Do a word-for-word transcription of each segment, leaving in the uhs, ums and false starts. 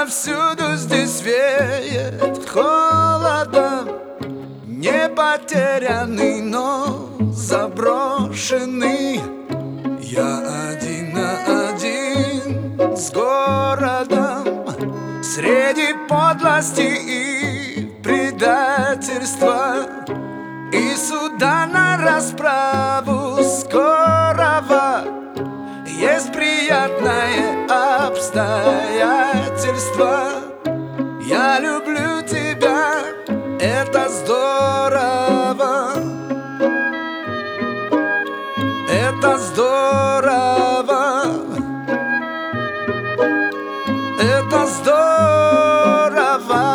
Повсюду здесь веет холодом, не потерянный, но заброшенный. Я один на один с городом, среди подлости и предательства, и суда на расправу скорого. Есть приятное обстоятельство. Я люблю тебя, это здорово. Это здорово. Это здорово.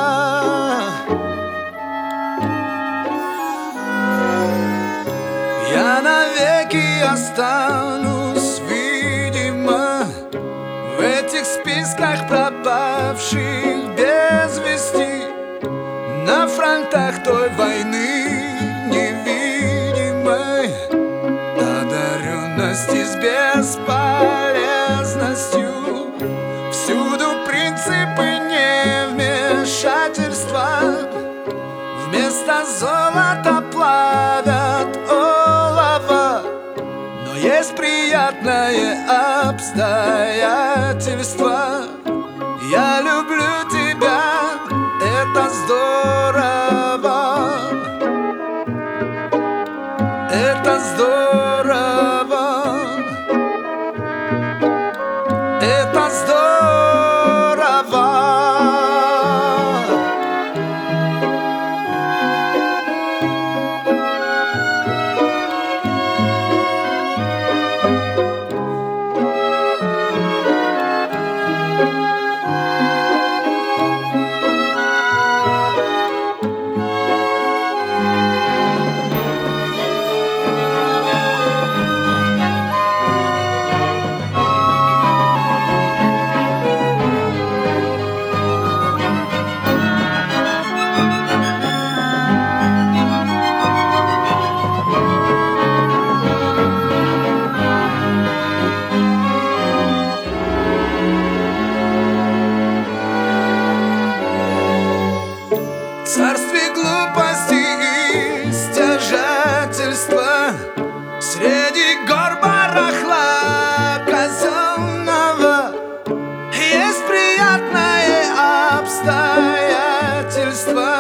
Я навеки останусь, видимо, в этих списках пропавших без вести, на фронтах той войны невидимой, одаренности с бесполезностью. Всюду принципы невмешательства, вместо золота плавят олово. Но есть приятное обстоятельство. Я люблю тебя, это здорово. Это здорово. Это здорово. Царствие глупости и стяжательства, среди гор барахла казенного, есть приятное обстоятельство.